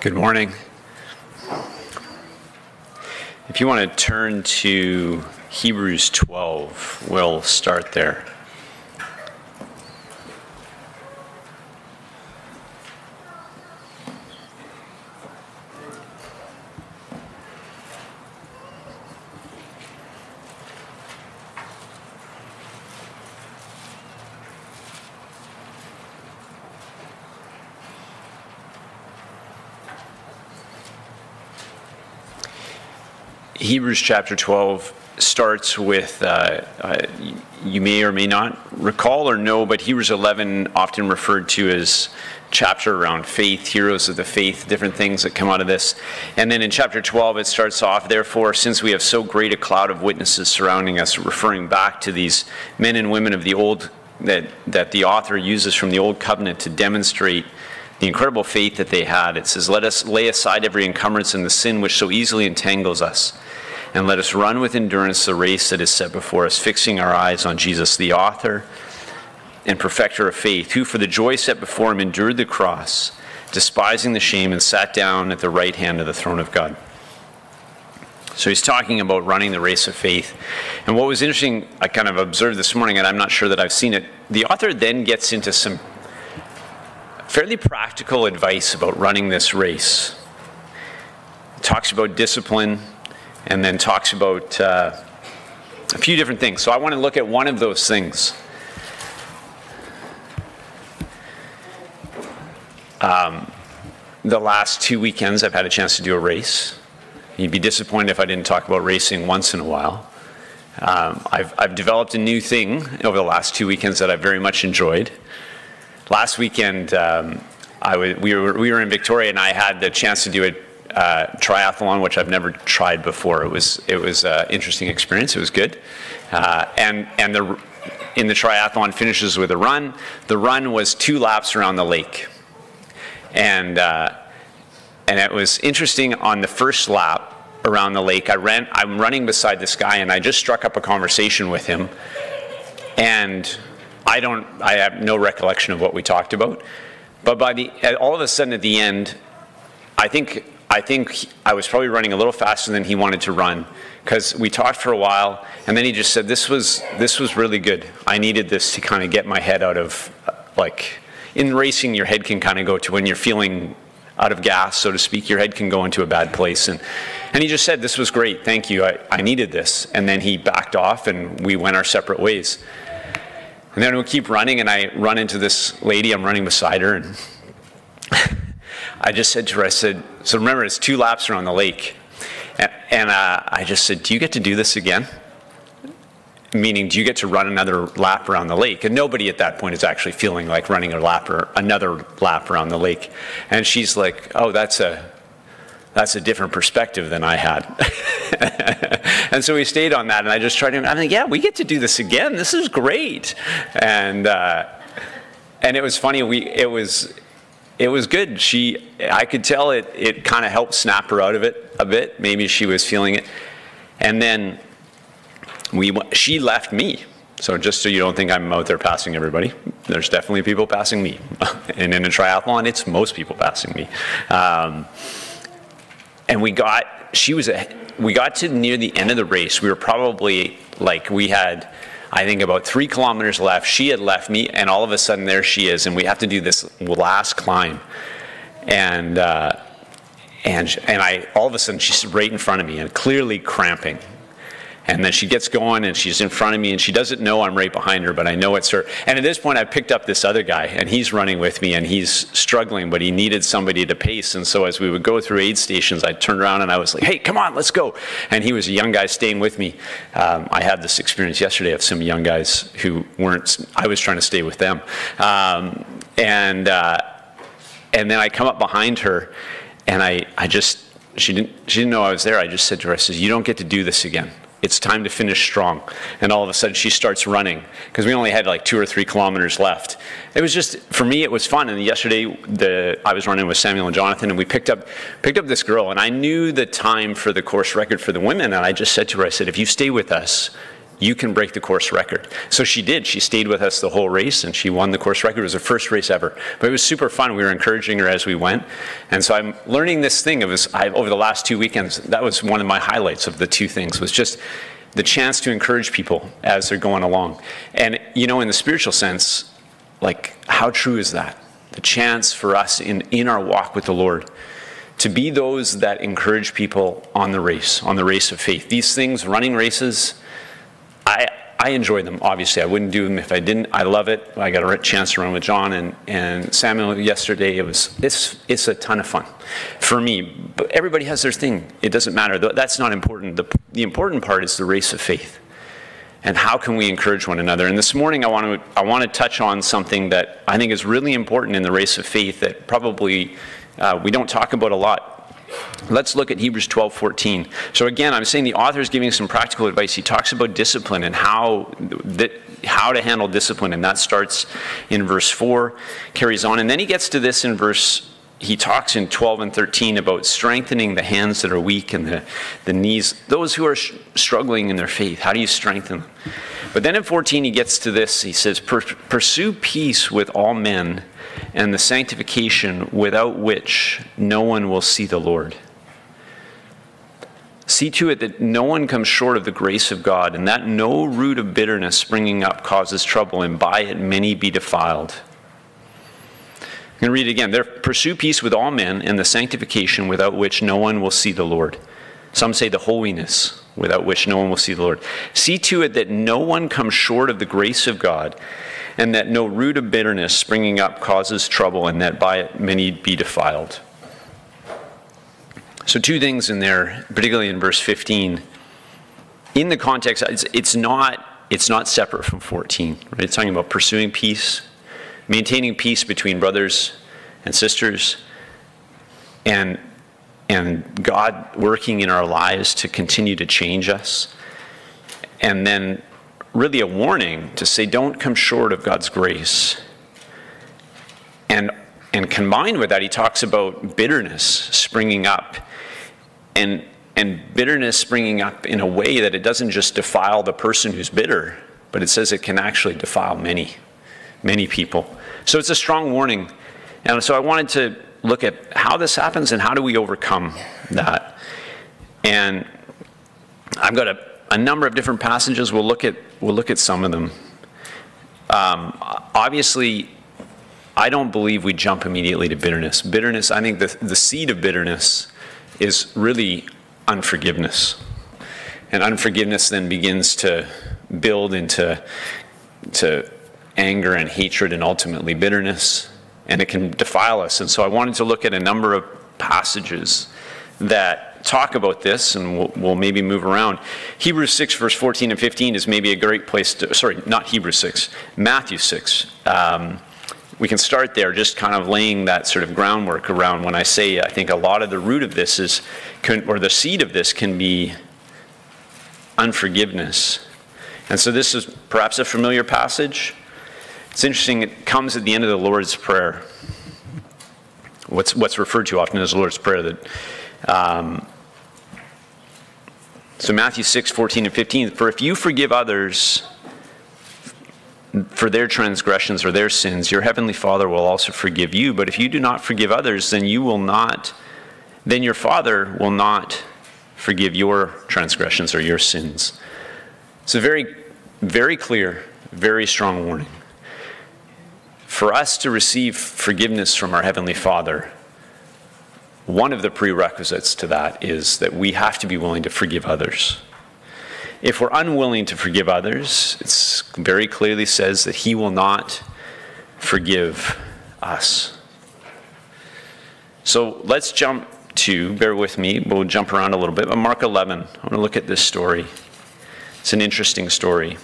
Good morning. If you want to turn to Hebrews 12, we'll start there. Hebrews chapter 12 starts with, you may or may not recall or know, but Hebrews 11 often referred to as chapter around faith, heroes of the faith, different things that come out of this. And then in chapter 12 it starts off, therefore, since we have so great a cloud of witnesses surrounding us, referring back to these men and women of the old, that the author uses from the old covenant to demonstrate the incredible faith that they had. It says, let us lay aside every encumbrance and the sin which so easily entangles us, and let us run with endurance the race that is set before us, fixing our eyes on Jesus, the author and perfecter of faith, who for the joy set before him endured the cross, despising the shame, and sat down at the right hand of the throne of God. So he's talking about running the race of faith. And what was interesting, I kind of observed this morning, and I'm not sure that I've seen it, the author then gets into some fairly practical advice about running this race. He talks about discipline, and then talks about a few different things. So I want to look at one of those things. The last 2 weekends I've had a chance to do a race. You'd be disappointed if I didn't talk about racing once in a while. I've developed a new thing over the last 2 weekends that I've very much enjoyed. Last weekend we were in Victoria, and I had the chance to do a triathlon, which I've never tried before. It was an interesting experience. It was good. In the triathlon finishes with a run. The run was 2 laps around the lake. And it was interesting. On the first lap around the lake, I'm running beside this guy, and I just struck up a conversation with him. And I have no recollection of what we talked about. But all of a sudden at the end, I think I was probably running a little faster than he wanted to run, because we talked for a while, and then he just said, this was really good. I needed this to kind of get my head out of, in racing, your head can kind of go to, when you're feeling out of gas, so to speak, your head can go into a bad place. And he just said, this was great, thank you, I needed this. And then he backed off, and we went our separate ways. And then we keep running, and I run into this lady, I'm running beside her, and I just said to her, so remember, it's 2 laps around the lake. And I just said, do you get to do this again? Meaning, do you get to run another lap around the lake? And nobody at that point is actually feeling like running another lap around the lake. And she's like, oh, that's a different perspective than I had. And so we stayed on that, and I just tried to, I'm like, yeah, we get to do this again. This is great. And it was funny. It was good. I could tell it kind of helped snap her out of it a bit. Maybe she was feeling it. And then she left me. So just so you don't think I'm out there passing everybody, there's definitely people passing me. And in a triathlon, it's most people passing me. And we got to near the end of the race. We were probably we had, I think, about 3 kilometers left. She had left me, and all of a sudden there she is, and we have to do this last climb. And I all of a sudden she's right in front of me and clearly cramping. And then she gets going, and she's in front of me, and she doesn't know I'm right behind her, but I know it's her. And at this point, I picked up this other guy, and he's running with me, and he's struggling, but he needed somebody to pace. And so as we would go through aid stations, I turned around, and I was like, hey, come on, let's go. And he was a young guy staying with me. I had this experience yesterday of some young guys who weren't, I was trying to stay with them. And then I come up behind her, and she didn't know I was there. I just said to her, I said, you don't get to do this again. It's time to finish strong. And all of a sudden she starts running, because we only had 2 or 3 kilometers left. It was just, for me, it was fun. And yesterday I was running with Samuel and Jonathan, and we picked up this girl, and I knew the time for the course record for the women, and I just said to her, I said, if you stay with us, you can break the course record. So she did. She stayed with us the whole race, and she won the course record. It was her first race ever. But it was super fun. We were encouraging her as we went. And so I'm learning this thing. Over the last 2 weekends, that was one of my highlights of the 2 things, was just the chance to encourage people as they're going along. And, in the spiritual sense, like, how true is that? The chance for us in our walk with the Lord to be those that encourage people on the race of faith. These things, running races, I enjoy them, obviously. I wouldn't do them if I didn't. I love it. I got a chance to run with John and Samuel yesterday. It's a ton of fun for me. But everybody has their thing. It doesn't matter. That's not important. The important part is the race of faith. And how can we encourage one another? And this morning I want to touch on something that I think is really important in the race of faith that probably we don't talk about a lot. Let's look at Hebrews 12:14. So again, I'm saying the author is giving some practical advice. He talks about discipline and how to handle discipline, and that starts in verse 4, carries on. And then he gets to this he talks in 12 and 13 about strengthening the hands that are weak and the knees, those who are struggling in their faith. How do you strengthen them? But then in 14 he gets to this. He says, pursue peace with all men and the sanctification without which no one will see the Lord. See to it that no one comes short of the grace of God, and that no root of bitterness springing up causes trouble, and by it many be defiled. I'm going to read it again. There, pursue peace with all men and the sanctification without which no one will see the Lord. Some say the holiness without which no one will see the Lord. See to it that no one comes short of the grace of God, and that no root of bitterness springing up causes trouble, and that by it many be defiled. So 2 things in there, particularly in verse 15. In the context, it's not separate from 14. Right? It's talking about pursuing peace, maintaining peace between brothers and sisters, and God working in our lives to continue to change us. And then really a warning to say, don't come short of God's grace. And combined with that, he talks about bitterness springing up. And bitterness springing up in a way that it doesn't just defile the person who's bitter, but it says it can actually defile many, many people. So it's a strong warning. And so I wanted to look at how this happens and how do we overcome that. And I've got a number of different passages. We'll look at some of them. Obviously, I don't believe we jump immediately to bitterness. Bitterness, I think the seed of bitterness is really unforgiveness. And unforgiveness then begins to build into anger and hatred and ultimately bitterness. And it can defile us. And so I wanted to look at a number of passages that talk about this, and we'll maybe move around. Hebrews 6, verse 14 and 15 is maybe a great place to, not Hebrews 6, Matthew 6. We can start there, just kind of laying that sort of groundwork around when I say I think a lot of the root of this or the seed of this can be unforgiveness. And so this is perhaps a familiar passage. It's interesting, it comes at the end of the Lord's Prayer. What's referred to often as the Lord's Prayer. So Matthew 6, 14 and 15, for if you forgive others for their transgressions or their sins, your heavenly Father will also forgive you. But if you do not forgive others, then your Father will not forgive your transgressions or your sins. It's a very, very clear, very strong warning. For us to receive forgiveness from our Heavenly Father, one of the prerequisites to that is that we have to be willing to forgive others. If we're unwilling to forgive others, it very clearly says that He will not forgive us. So let's jump to, bear with me, we'll jump around a little bit, but Mark 11. I want to look at this story. It's an interesting story.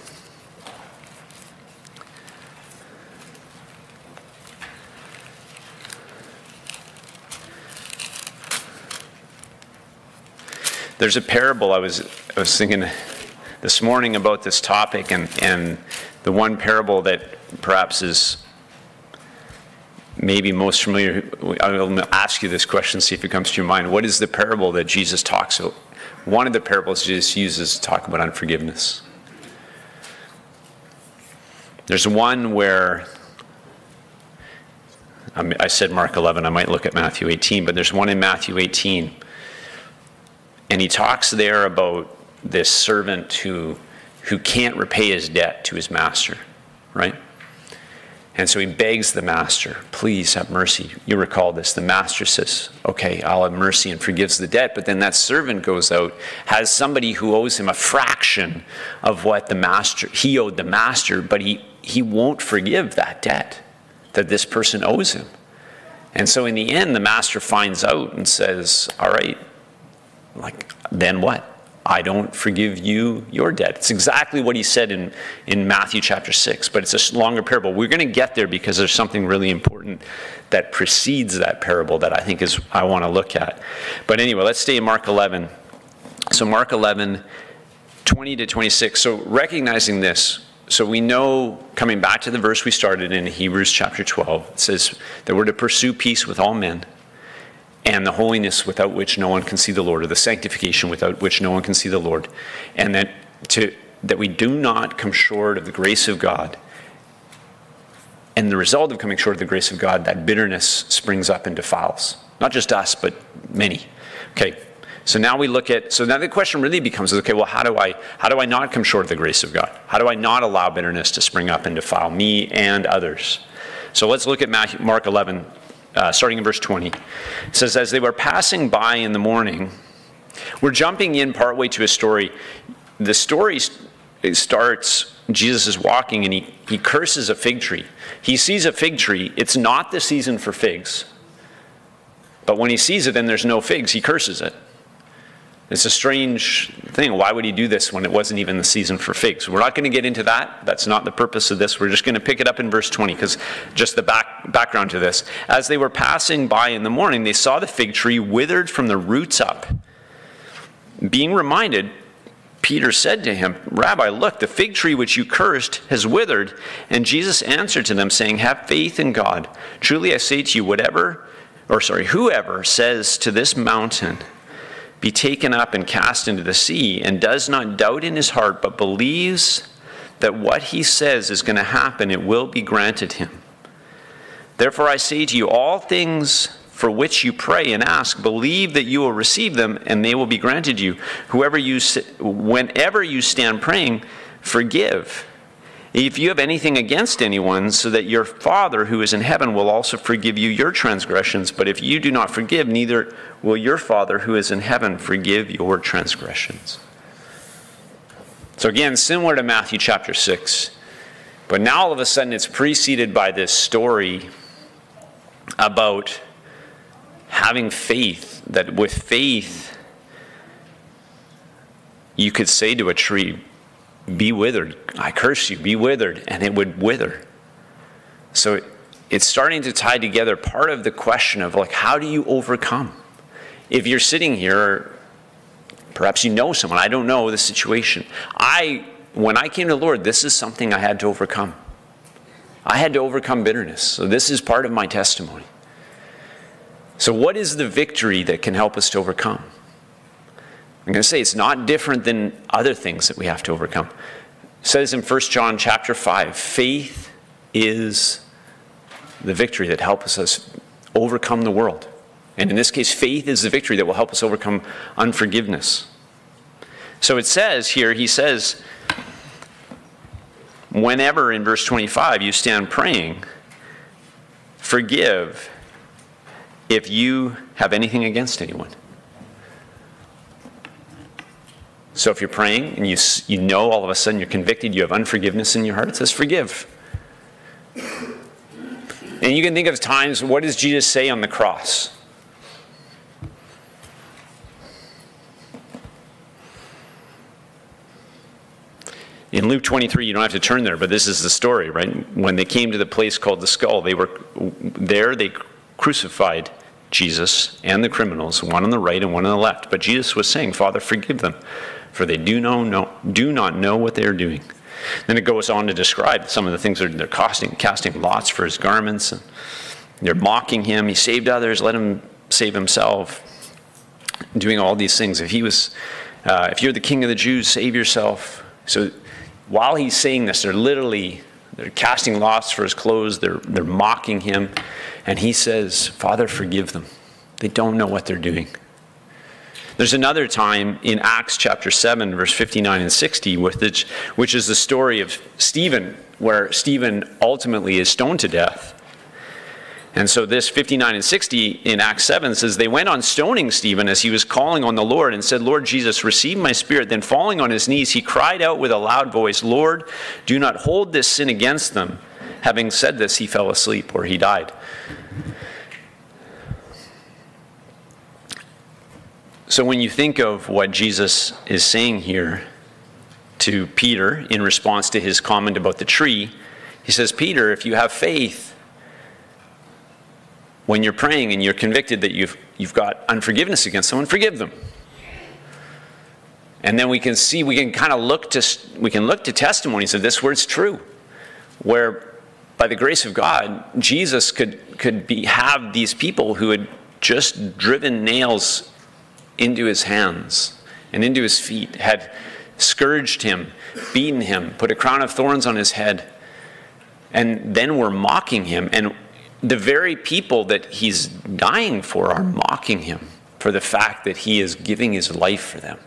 There's a parable. I was thinking this morning about this topic, and the one parable that perhaps is maybe most familiar. I'll ask you this question, see if it comes to your mind. What is the parable that Jesus talks about? One of the parables Jesus uses to talk about unforgiveness. There's one where, I said Mark 11, I might look at Matthew 18, but there's one in Matthew 18. And he talks there about this servant who can't repay his debt to his master, right? And so he begs the master, please have mercy. You recall this. The master says, okay, I'll have mercy, and forgives the debt. But then that servant goes out, has somebody who owes him a fraction of what he owed the master, but he won't forgive that debt that this person owes him. And so in the end, the master finds out and says, all right, then what? I don't forgive you your debt. It's exactly what he said in Matthew chapter 6, but it's a longer parable. We're going to get there because there's something really important that precedes that parable that I think I want to look at. But anyway, let's stay in Mark 11. So Mark 11, 20 to 26. So recognizing this, so we know, coming back to the verse we started in Hebrews chapter 12, it says that we're to pursue peace with all men, and the holiness without which no one can see the Lord, or the sanctification without which no one can see the Lord, and that we do not come short of the grace of God. And the result of coming short of the grace of God, that bitterness springs up and defiles. Not just us, but many. Okay, so now the question really becomes, okay, well, how do I not come short of the grace of God? How do I not allow bitterness to spring up and defile me and others? So let's look at Mark 11, starting in verse 20. It says, as they were passing by in the morning, we're jumping in partway to a story. The story starts, Jesus is walking and he curses a fig tree. He sees a fig tree. It's not the season for figs. But when he sees it and there's no figs, he curses it. It's a strange thing. Why would he do this when it wasn't even the season for figs? We're not going to get into that. That's not the purpose of this. We're just going to pick it up in verse 20, because just the background to this. As they were passing by in the morning, they saw the fig tree withered from the roots up. Being reminded, Peter said to him, Rabbi, look, the fig tree which you cursed has withered. And Jesus answered to them, saying, have faith in God. Truly I say to you, whoever says to this mountain, be taken up and cast into the sea, and does not doubt in his heart, but believes that what he says is going to happen, it will be granted him. Therefore I say to you, all things for which you pray and ask, believe that you will receive them, and they will be granted you. Whenever you stand praying, forgive, if you have anything against anyone, so that your Father who is in heaven will also forgive you your transgressions. But if you do not forgive, neither will your Father who is in heaven forgive your transgressions. So again, similar to Matthew chapter 6. But now all of a sudden it's preceded by this story about having faith, that with faith you could say to a tree, be withered. I curse you, be withered, and it would wither. So it's starting to tie together part of the question of how do you overcome? If you're sitting here, perhaps you know someone, I don't know the situation. When I came to the Lord, this is something I had to overcome. I had to overcome bitterness. So this is part of my testimony. So what is the victory that can help us to overcome? I'm going to say it's not different than other things that we have to overcome. It says in 1 John chapter 5, faith is the victory that helps us overcome the world. And in this case, faith is the victory that will help us overcome unforgiveness. So it says here, he says, whenever in verse 25 you stand praying, forgive if you have anything against anyone. So if you're praying and you know all of a sudden you're convicted, you have unforgiveness in your heart, it says forgive. And you can think of times, what does Jesus say on the cross? In Luke 23, you don't have to turn there, but this is the story, right? When they came to the place called the Skull, they crucified Jesus and the criminals, one on the right and one on the left. But Jesus was saying, Father, forgive them, for they do not know what they are doing. Then it goes on to describe some of the things they're casting lots for his garments. And they're mocking him. He saved others, let him save himself. Doing all these things. If if you're the king of the Jews, save yourself. So while he's saying this, they're They're casting lots for his clothes. They're mocking him. And he says, Father, forgive them. They don't know what they're doing. There's another time in Acts chapter 7, verse 59 and 60, which is the story of Stephen, where Stephen ultimately is stoned to death. And so this 59 and 60 in Acts 7 says, they went on stoning Stephen as he was calling on the Lord and said, Lord Jesus, receive my spirit. Then falling on his knees, he cried out with a loud voice, Lord, do not hold this sin against them. Having said this, he fell asleep, or he died. So when you think of what Jesus is saying here to Peter in response to his comment about the tree, he says, Peter, if you have faith, when you're praying and you're convicted that you've got unforgiveness against someone, forgive them. And then we can kind of look to testimonies of this where it's true, where by the grace of God, Jesus could have these people who had just driven nails into his hands and into his feet, had scourged him, beaten him, put a crown of thorns on his head, and then were mocking him. And the very people that he's dying for are mocking him for the fact that he is giving his life for them.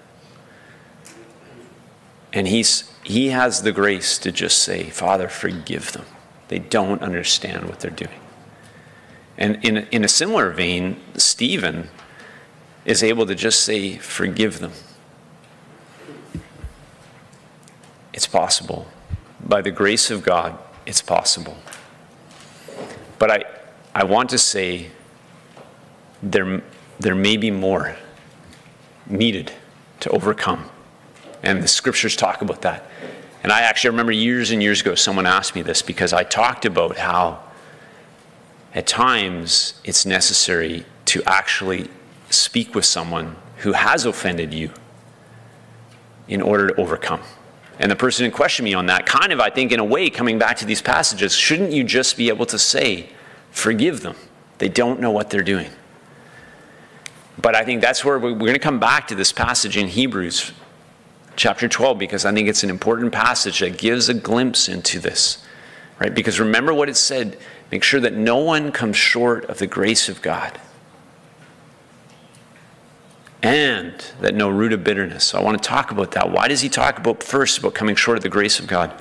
And he has the grace to just say, Father, forgive them. They don't understand what they're doing. And in a similar vein, Stephen is able to just say, forgive them. It's possible. By the grace of God, it's possible. But I want to say there may be more needed to overcome. And the scriptures talk about that. And I actually remember years and years ago someone asked me this because I talked about how at times it's necessary to actually speak with someone who has offended you in order to overcome. And the person who questioned me on that, kind of, I think, in a way, coming back to these passages, shouldn't you just be able to say, forgive them? They don't know what they're doing. But I think that's where we're going to come back to this passage in Hebrews chapter 12, because I think it's an important passage that gives a glimpse into this, right? Because remember what it said, make sure that no one comes short of the grace of God, and that no root of bitterness. So I want to talk about that. Why does he talk about first about coming short of the grace of God?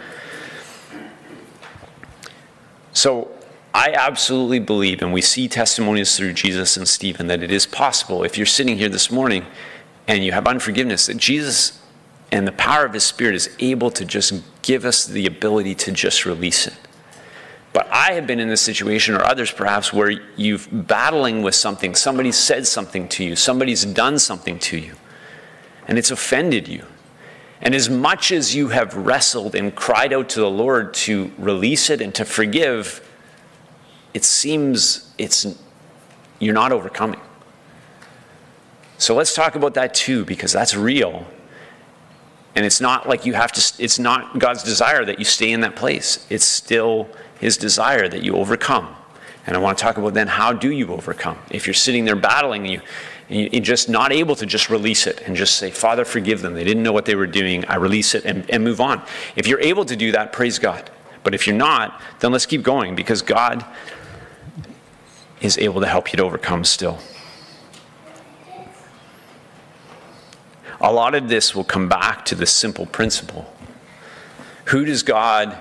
So I absolutely believe, and we see testimonies through Jesus and Stephen, that it is possible, if you're sitting here this morning and you have unforgiveness, that Jesus and the power of his Spirit is able to just give us the ability to just release it. But I have been in this situation, or others perhaps, where you've battling with something. Somebody's said something to you. Somebody's done something to you. And it's offended you. And as much as you have wrestled and cried out to the Lord to release it and to forgive, it seems you're not overcoming. So let's talk about that too, because that's real. And it's not like you have to, it's not God's desire that you stay in that place. It's still his desire that you overcome. And I want to talk about then, how do you overcome? If you're sitting there battling, and you're just not able to just release it and just say, Father, forgive them. They didn't know what they were doing. I release it and move on. If you're able to do that, praise God. But if you're not, then let's keep going, because God is able to help you to overcome still. A lot of this will come back to this simple principle. Who does God,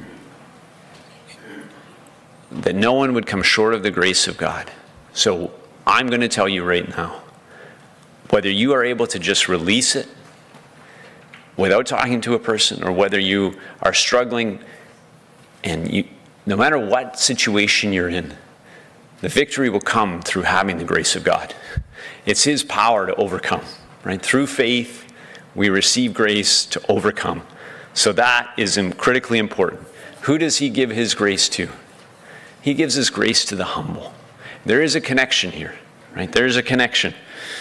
that no one would come short of the grace of God. So I'm going to tell you right now, whether you are able to just release it without talking to a person, or whether you are struggling, and no matter what situation you're in, the victory will come through having the grace of God. It's his power to overcome. Right? Through faith, we receive grace to overcome. So that is critically important. Who does he give his grace to? He gives his grace to the humble. There is a connection here, right? There is a connection.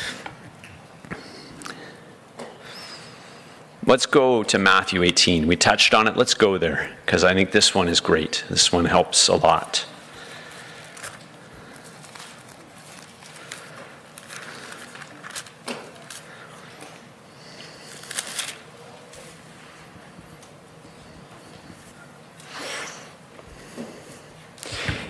Let's go to Matthew 18. We touched on it. Let's go there, because I think this one is great. This one helps a lot.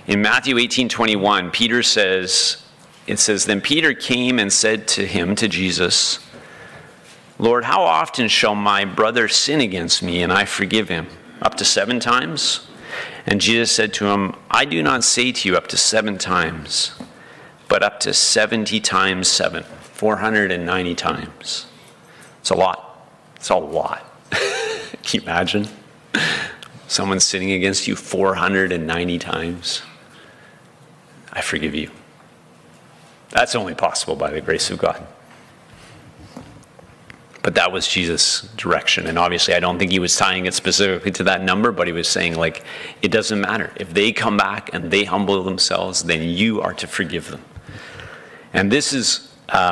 In Matthew 18:21, it says, "Then Peter came and said to him," to Jesus, "Lord, how often shall my brother sin against me and I forgive him? Up to 7 times?" And Jesus said to him, "I do not say to you up to 7 times, but up to 70 times 7, 490 times. It's a lot. It's a lot. Can you imagine? Someone sinning against you 490 times. I forgive you. That's only possible by the grace of God. But that was Jesus' direction. And obviously, I don't think he was tying it specifically to that number, but he was saying, like, it doesn't matter. If they come back and they humble themselves, then you are to forgive them. And this is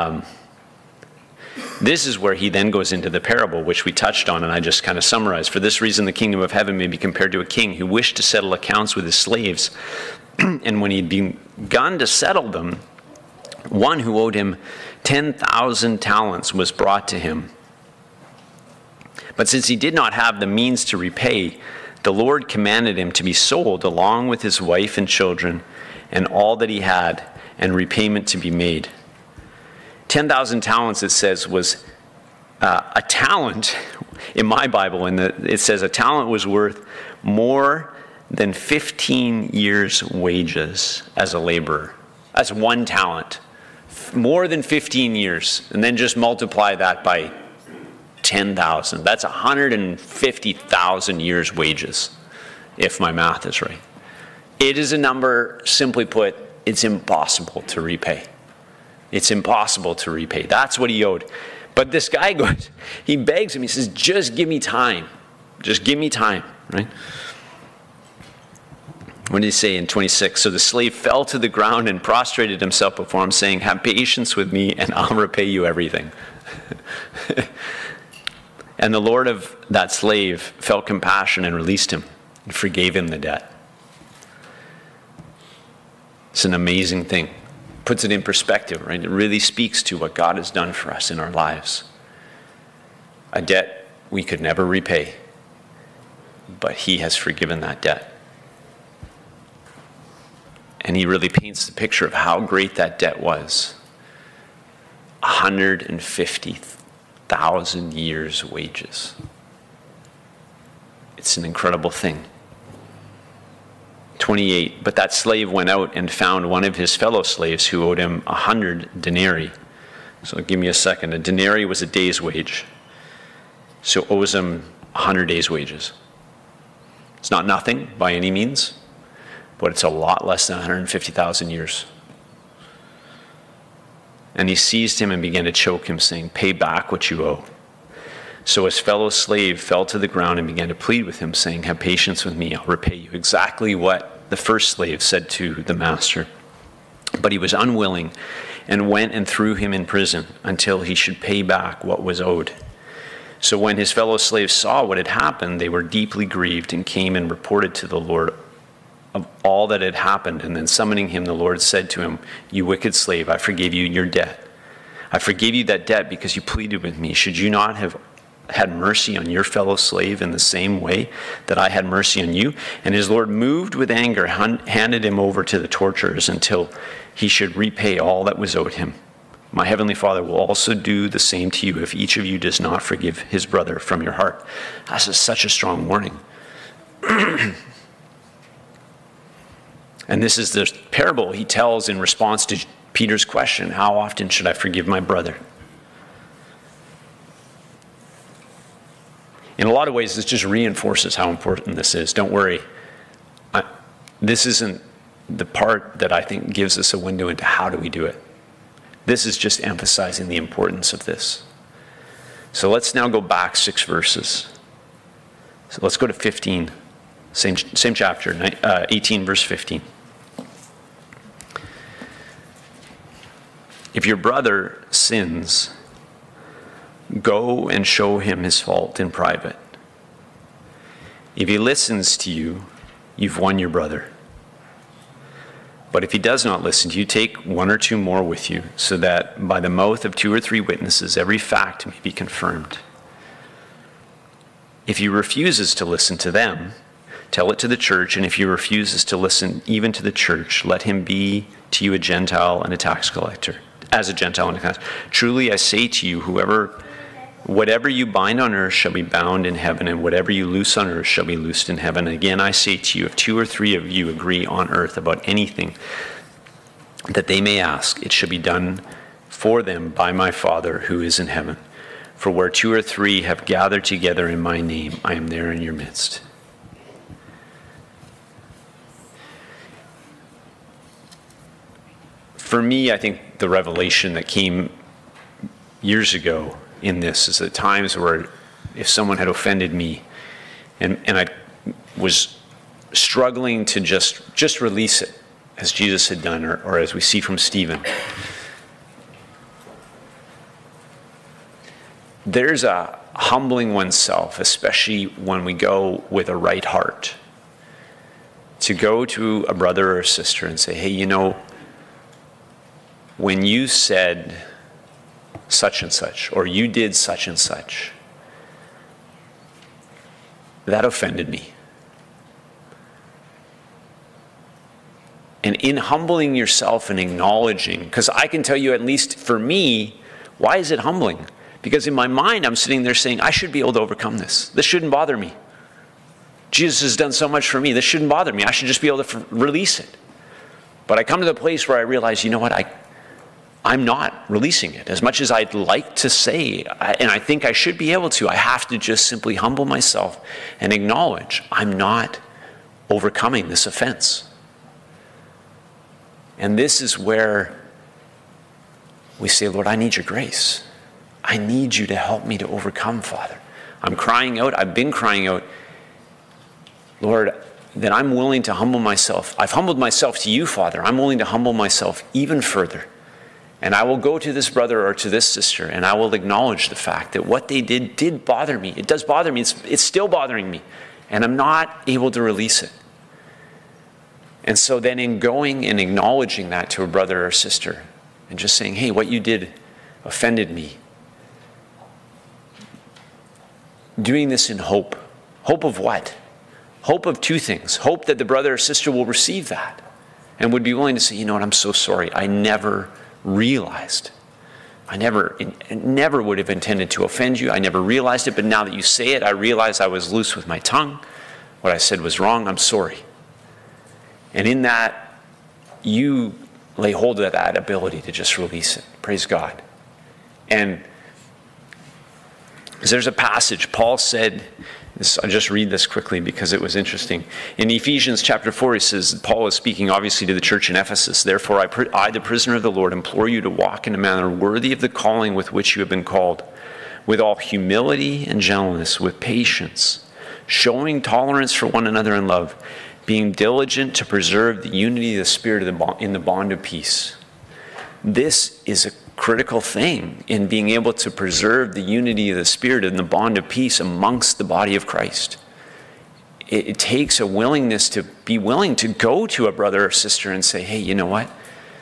where he then goes into the parable, which we touched on, and I just kind of summarized. "For this reason, the kingdom of heaven may be compared to a king who wished to settle accounts with his slaves. And when he had begun to settle them, one who owed him 10,000 talents was brought to him. But since he did not have the means to repay, the Lord commanded him to be sold along with his wife and children and all that he had, and repayment to be made." 10,000 talents, it says, was a talent. In my Bible, it says a talent was worth more than 15 years' wages as a laborer. That's 1 talent. More than 15 years. And then just multiply that by 10,000. That's 150,000 years' wages, if my math is right. It is a number, simply put, it's impossible to repay. It's impossible to repay. That's what he owed. But this guy goes, he begs him, he says, just give me time. Just give me time, right? What did he say in 26? "So the slave fell to the ground and prostrated himself before him, saying, 'Have patience with me, and I'll repay you everything.' And the Lord of that slave felt compassion and released him and forgave him the debt." It's an amazing thing. Puts it in perspective, right? It really speaks to what God has done for us in our lives. A debt we could never repay, but he has forgiven that debt. And he really paints the picture of how great that debt was. 150,000 years' wages. It's an incredible thing. 28, "But that slave went out and found one of his fellow slaves who owed him 100 denarii. So give me a second. A denarii was a day's wage. So owes him 100 days' wages. It's not nothing by any means, but it's a lot less than 150,000 years. And he seized him and began to choke him, saying, 'Pay back what you owe.' So his fellow slave fell to the ground and began to plead with him, saying, 'Have patience with me, I'll repay you.' Exactly what the first slave said to the master. But he was unwilling and went and threw him in prison until he should pay back what was owed. So when his fellow slaves saw what had happened, they were deeply grieved and came and reported to the Lord of all that had happened. And then summoning him, the Lord said to him, 'You wicked slave, I forgave you your debt. I forgave you that debt because you pleaded with me. Should you not have had mercy on your fellow slave in the same way that I had mercy on you?' And his Lord, moved with anger, handed him over to the torturers until he should repay all that was owed him. My heavenly Father will also do the same to you if each of you does not forgive his brother from your heart." That's such a strong warning. And this is the parable he tells in response to Peter's question, "How often should I forgive my brother?" In a lot of ways, this just reinforces how important this is. Don't worry. This isn't the part that I think gives us a window into how do we do it. This is just emphasizing the importance of this. So let's now go back 6 verses. So let's go to 15. Same chapter, 18 verse 15. "If your brother sins, go and show him his fault in private. If he listens to you, you've won your brother. But if he does not listen to you, take 1 or 2 more with you, so that by the mouth of 2 or 3 witnesses every fact may be confirmed. If he refuses to listen to them, Tell it to the church, and if he refuses to listen even to the church, let him be to you a Gentile and a tax collector. As a Gentile and a tax collector. Truly I say to you, whatever you bind on earth shall be bound in heaven, and whatever you loose on earth shall be loosed in heaven. Again, I say to you, if 2 or 3 of you agree on earth about anything that they may ask, it shall be done for them by my Father who is in heaven. For where 2 or 3 have gathered together in my name, I am there in your midst. For me, I think the revelation that came years ago in this is at times where if someone had offended me and I was struggling to just release it as Jesus had done, or as we see from Stephen, there's a humbling oneself, especially when we go with a right heart, to go to a brother or sister and say, hey, when you said such and such, or you did such and such, that offended me. And in humbling yourself and acknowledging, because I can tell you, at least for me, why is it humbling? Because in my mind, I'm sitting there saying, I should be able to overcome this. This shouldn't bother me. Jesus has done so much for me. This shouldn't bother me. I should just be able to release it. But I come to the place where I realize, I'm not releasing it. As much as I'd like to say, and I think I should be able to, I have to just simply humble myself and acknowledge I'm not overcoming this offense. And this is where we say, Lord, I need your grace. I need you to help me to overcome, Father. I'm crying out. I've been crying out, Lord, that I'm willing to humble myself. I've humbled myself to you, Father. I'm willing to humble myself even further. And I will go to this brother or to this sister, and I will acknowledge the fact that what they did bother me. It does bother me. It's still bothering me. And I'm not able to release it. And so then in going and acknowledging that to a brother or sister, and just saying, hey, what you did offended me. Doing this in hope. Hope of what? Hope of 2 things. Hope that the brother or sister will receive that and would be willing to say, you know what, I'm so sorry. I never realized. I never would have intended to offend you. I never realized it, but now that you say it, I realize I was loose with my tongue. What I said was wrong. I'm sorry. And in that, you lay hold of that ability to just release it. Praise God. And there's a passage, Paul said, I'll just read this quickly because it was interesting. In Ephesians chapter 4, he says, Paul is speaking obviously to the church in Ephesus. Therefore, I, the prisoner of the Lord, implore you to walk in a manner worthy of the calling with which you have been called, with all humility and gentleness, with patience, showing tolerance for one another in love, being diligent to preserve the unity of the Spirit in the bond of peace. This is a critical thing in being able to preserve the unity of the Spirit in the bond of peace amongst the body of Christ. It takes a willingness to be willing to go to a brother or sister and say, hey, you know what?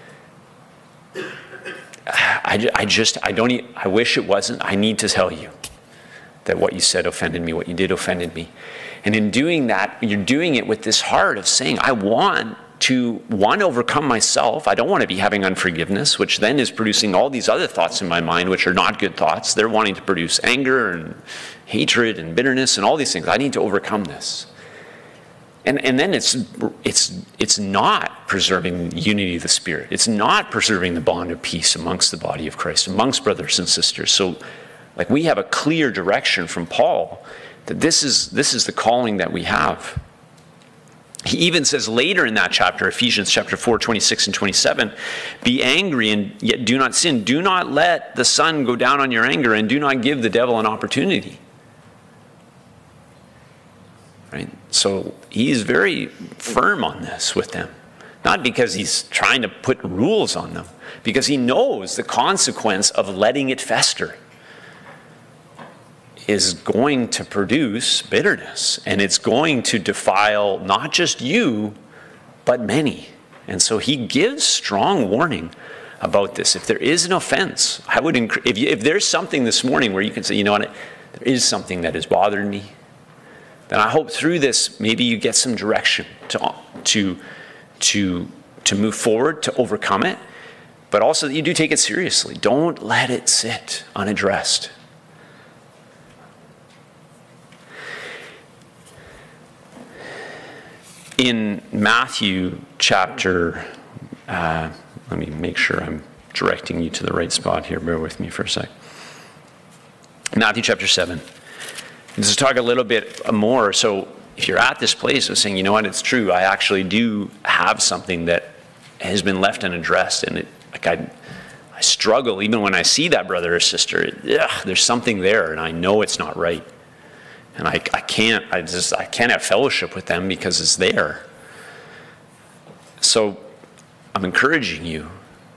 I wish it wasn't. I need to tell you that what you said offended me, what you did offended me. And in doing that, you're doing it with this heart of saying, I want to, overcome myself. I don't want to be having unforgiveness, which then is producing all these other thoughts in my mind, which are not good thoughts. They're wanting to produce anger and hatred and bitterness and all these things. I need to overcome this. And then it's not preserving the unity of the Spirit. It's not preserving the bond of peace amongst the body of Christ, amongst brothers and sisters. So, we have a clear direction from Paul that this is the calling that we have. He even says later in that chapter, Ephesians chapter 4, 26 and 27, be angry and yet do not sin. Do not let the sun go down on your anger, and do not give the devil an opportunity. Right? So he's very firm on this with them. Not because he's trying to put rules on them, because he knows the consequence of letting it fester is going to produce bitterness, and it's going to defile not just you, but many. And so he gives strong warning about this. If there is an offense, I would if there's something this morning where you can say, you know what, there is something that has bothered me, then I hope through this, maybe you get some direction to move forward, to overcome it, but also that you do take it seriously. Don't let it sit unaddressed. In Matthew chapter, let me make sure I'm directing you to the right spot here. Bear with me for a sec. Matthew chapter 7. Let's talk a little bit more. So if you're at this place of saying, you know what, it's true, I actually do have something that has been left unaddressed, and I struggle even when I see that brother or sister. There's something there, and I know it's not right. And I can't have fellowship with them because it's there. So I'm encouraging you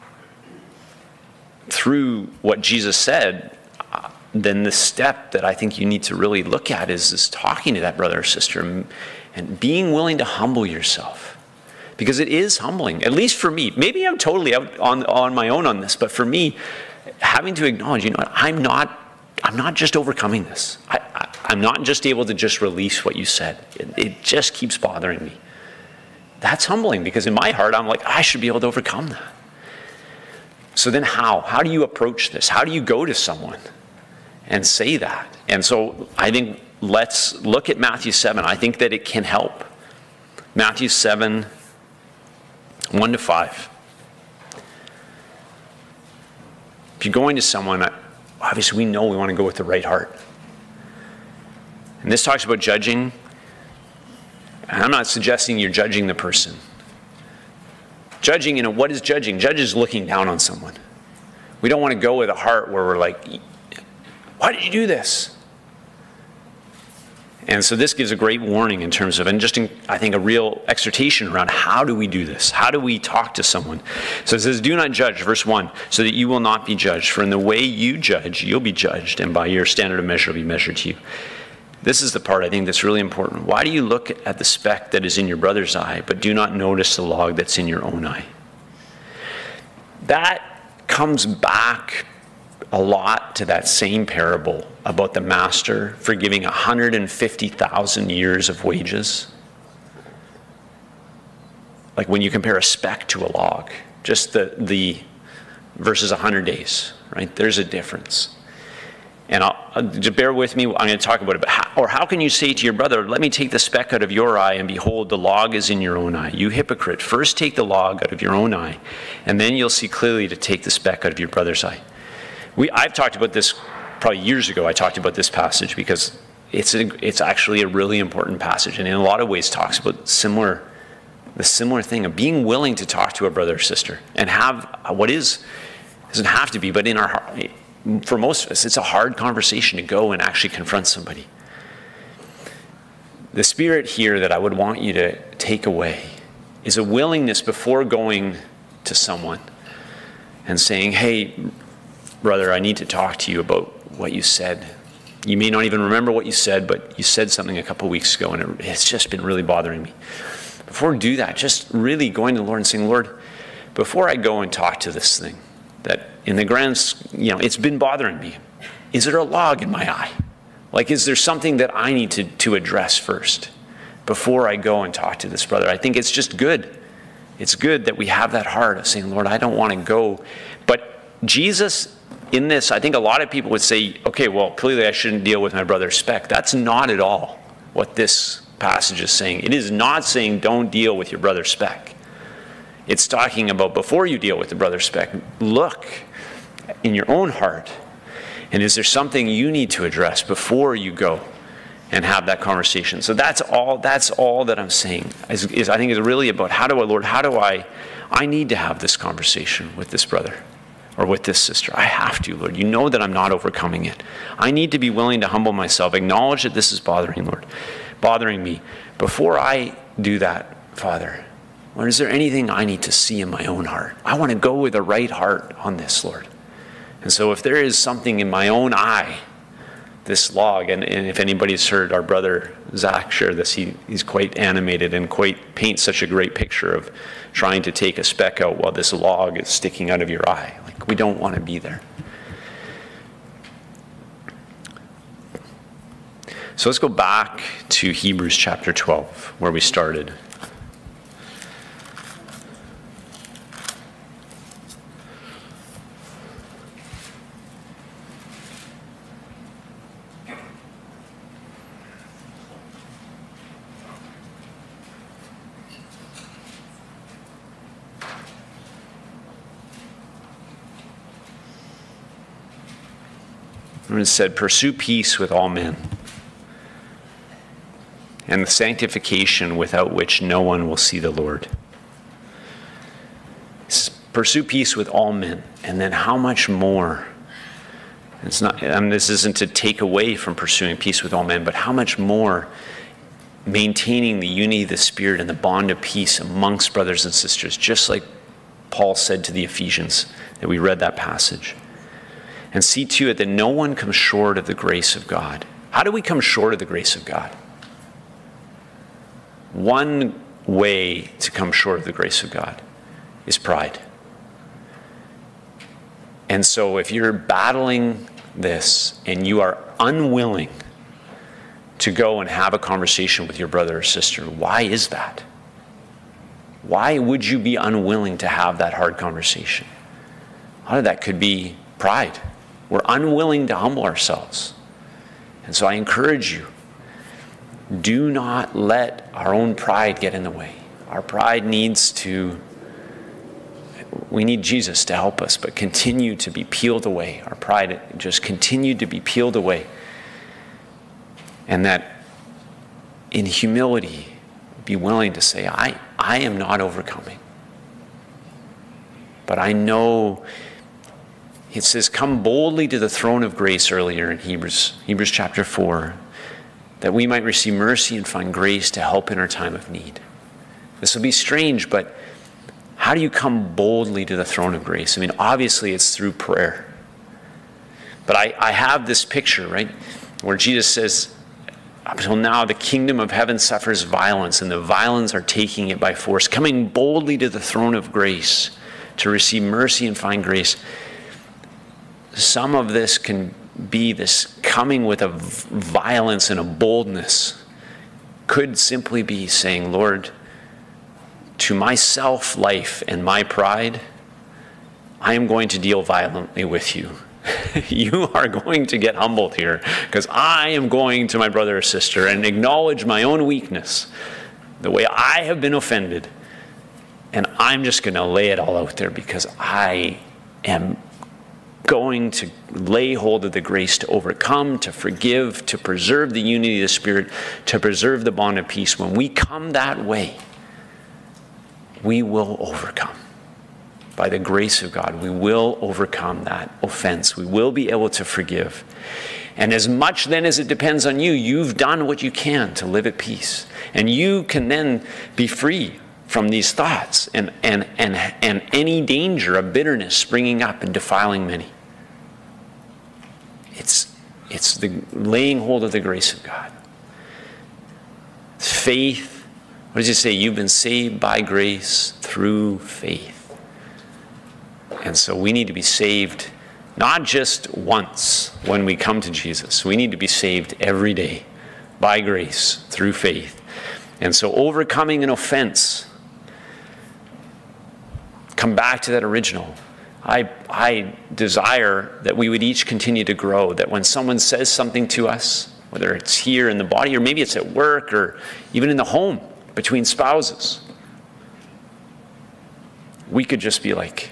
through what Jesus said. Then the step that I think you need to really look at is talking to that brother or sister and being willing to humble yourself. Because it is humbling, at least for me. Maybe I'm totally out on my own on this, but for me, having to acknowledge, you know what, I'm not just overcoming this. I'm not just able to just release what you said. It just keeps bothering me. That's humbling, because in my heart, I'm like, I should be able to overcome that. So then how? How do you approach this? How do you go to someone and say that? And so I think let's look at Matthew 7. I think that it can help. Matthew 7, 1-5. If you're going to someone, obviously we know we want to go with the right heart. And this talks about judging. And I'm not suggesting you're judging the person. Judging, what is judging? Judge is looking down on someone. We don't want to go with a heart where we're like, why did you do this? And so this gives a great warning in terms of, I think a real exhortation around how do we do this? How do we talk to someone? So it says, do not judge, verse 1, so that you will not be judged. For in the way you judge, you'll be judged, and by your standard of measure will be measured to you. This is the part I think that's really important. Why do you look at the speck that is in your brother's eye, but do not notice the log that's in your own eye? That comes back a lot to that same parable about the master forgiving 150,000 years of wages. Like when you compare a speck to a log, just the versus 100 days, right? There's a difference. And just bear with me, I'm going to talk about it. But how can you say to your brother, let me take the speck out of your eye, and behold, the log is in your own eye? You hypocrite, first take the log out of your own eye, and then you'll see clearly to take the speck out of your brother's eye. I've talked about this probably years ago. I talked about this passage because it's actually a really important passage, and in a lot of ways talks about the similar thing of being willing to talk to a brother or sister and have doesn't have to be, but in our heart. For most of us, it's a hard conversation to go and actually confront somebody. The spirit here that I would want you to take away is a willingness before going to someone and saying, hey, brother, I need to talk to you about what you said. You may not even remember what you said, but you said something a couple weeks ago, and it's just been really bothering me. Before we do that, just really going to the Lord and saying, Lord, before I go and talk to this thing, that in the grand, it's been bothering me. Is there a log in my eye? Like, is there something that I need to address first before I go and talk to this brother? I think it's just good. It's good that we have that heart of saying, Lord, I don't want to go. But Jesus, in this, I think a lot of people would say, okay, well, clearly I shouldn't deal with my brother's speck. That's not at all what this passage is saying. It is not saying don't deal with your brother's speck. It's talking about before you deal with the brother's speck, look in your own heart. And is there something you need to address before you go and have that conversation? So that's all that I'm saying. I think is really about I need to have this conversation with this brother or with this sister. I have to, Lord. You know that I'm not overcoming it. I need to be willing to humble myself, acknowledge that this is bothering me. Before I do that, Father, Lord, is there anything I need to see in my own heart? I want to go with a right heart on this, Lord. And so if there is something in my own eye, this log, and if anybody's heard our brother Zach share this, he's quite animated and paints such a great picture of trying to take a speck out while this log is sticking out of your eye. Like, we don't want to be there. So let's go back to Hebrews chapter 12, where we started. And it said, pursue peace with all men, and the sanctification without which no one will see the Lord. Pursue peace with all men, and then how much more? It's not. This isn't to take away from pursuing peace with all men, but how much more maintaining the unity of the Spirit and the bond of peace amongst brothers and sisters, just like Paul said to the Ephesians that we read that passage. And see to it that no one comes short of the grace of God. How do we come short of the grace of God? One way to come short of the grace of God is pride. And so if you're battling this and you are unwilling to go and have a conversation with your brother or sister, why is that? Why would you be unwilling to have that hard conversation? A lot of that could be pride. We're unwilling to humble ourselves. And so I encourage you, do not let our own pride get in the way. Our pride we need Jesus to help us, but continue to be peeled away. Our pride just continue to be peeled away. And that in humility, be willing to say, I am not overcoming. But I know. It says, come boldly to the throne of grace earlier in Hebrews chapter 4, that we might receive mercy and find grace to help in our time of need. This will be strange, but how do you come boldly to the throne of grace? I mean, obviously it's through prayer. But I have this picture, right, where Jesus says, up until now, the kingdom of heaven suffers violence, and the violence are taking it by force. Coming boldly to the throne of grace to receive mercy and find grace. Some of this can be this coming with a violence and a boldness. Could simply be saying, Lord, to my self-life and my pride, I am going to deal violently with you. You are going to get humbled here, because I am going to my brother or sister and acknowledge my own weakness, the way I have been offended, and I'm just going to lay it all out there, because I am going to lay hold of the grace to overcome, to forgive, to preserve the unity of the Spirit, to preserve the bond of peace. When we come that way, we will overcome. By the grace of God, we will overcome that offense. We will be able to forgive. And as much then as it depends on you, you've done what you can to live at peace. And you can then be free from these thoughts and any danger of bitterness springing up and defiling many. It's the laying hold of the grace of God. Faith. What does it say? You've been saved by grace through faith. And so we need to be saved not just once when we come to Jesus. We need to be saved every day by grace through faith. And so overcoming an offense, come back to that original. I desire that we would each continue to grow, that when someone says something to us, whether it's here in the body or maybe it's at work or even in the home between spouses, we could just be like,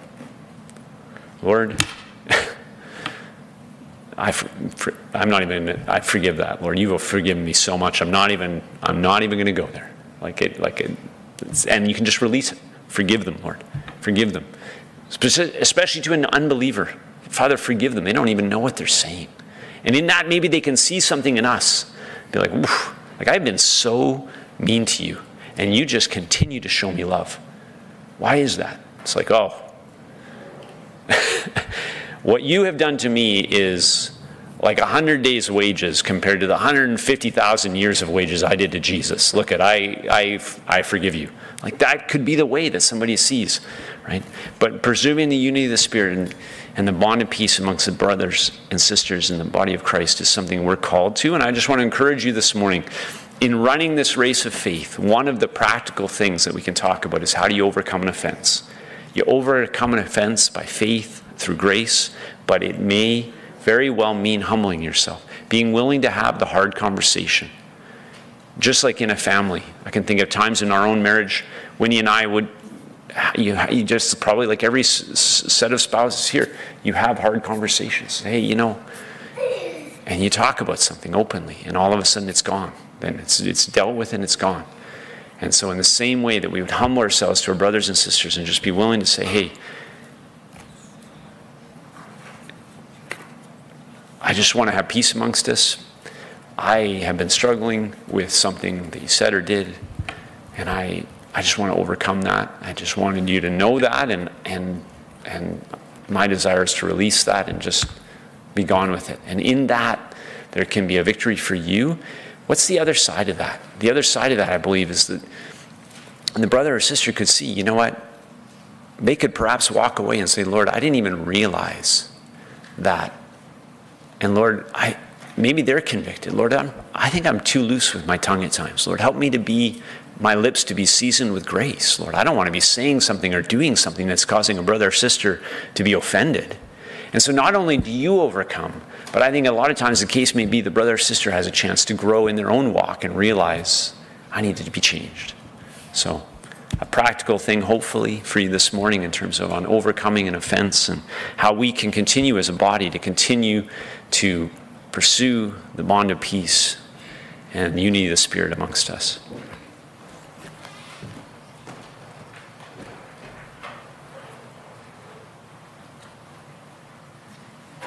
Lord, I forgive that, Lord. You will forgive me so much. I'm not even going to go there. And you can just release it. Forgive them, Lord. Forgive them. Especially to an unbeliever. Father, forgive them. They don't even know what they're saying. And in that, maybe they can see something in us. Be like, oof, like I've been so mean to you, and you just continue to show me love. Why is that? It's like, oh, what you have done to me is like 100 days' wages compared to the 150,000 years of wages I did to Jesus. Look, I forgive you. Like that could be the way that somebody sees, right? But preserving the unity of the Spirit and the bond of peace amongst the brothers and sisters in the body of Christ is something we're called to. And I just want to encourage you this morning, in running this race of faith, one of the practical things that we can talk about is how do you overcome an offense? You overcome an offense by faith, through grace, but it may very well mean humbling yourself, being willing to have the hard conversation. Just like in a family, I can think of times in our own marriage, Winnie and I would, you just probably like every set of spouses here, you have hard conversations. Hey, you know, and you talk about something openly, and all of a sudden it's gone. Then it's dealt with and it's gone. And so in the same way that we would humble ourselves to our brothers and sisters and just be willing to say, hey, I just want to have peace amongst us. I have been struggling with something that you said or did, and I just want to overcome that. I just wanted you to know that, and my desire is to release that and just be gone with it. And in that, there can be a victory for you. What's the other side of that? The other side of that, I believe, is that the brother or sister could see, you know what? They could perhaps walk away and say, Lord, I didn't even realize that. And Lord, maybe they're convicted. Lord, I think I'm too loose with my tongue at times. Lord, help me to be, my lips to be seasoned with grace. Lord, I don't want to be saying something or doing something that's causing a brother or sister to be offended. And so not only do you overcome, but I think a lot of times the case may be the brother or sister has a chance to grow in their own walk and realize, I need to be changed. So a practical thing, hopefully, for you this morning in terms of on overcoming an offense and how we can continue as a body to continue to pursue the bond of peace and unity of the Spirit amongst us.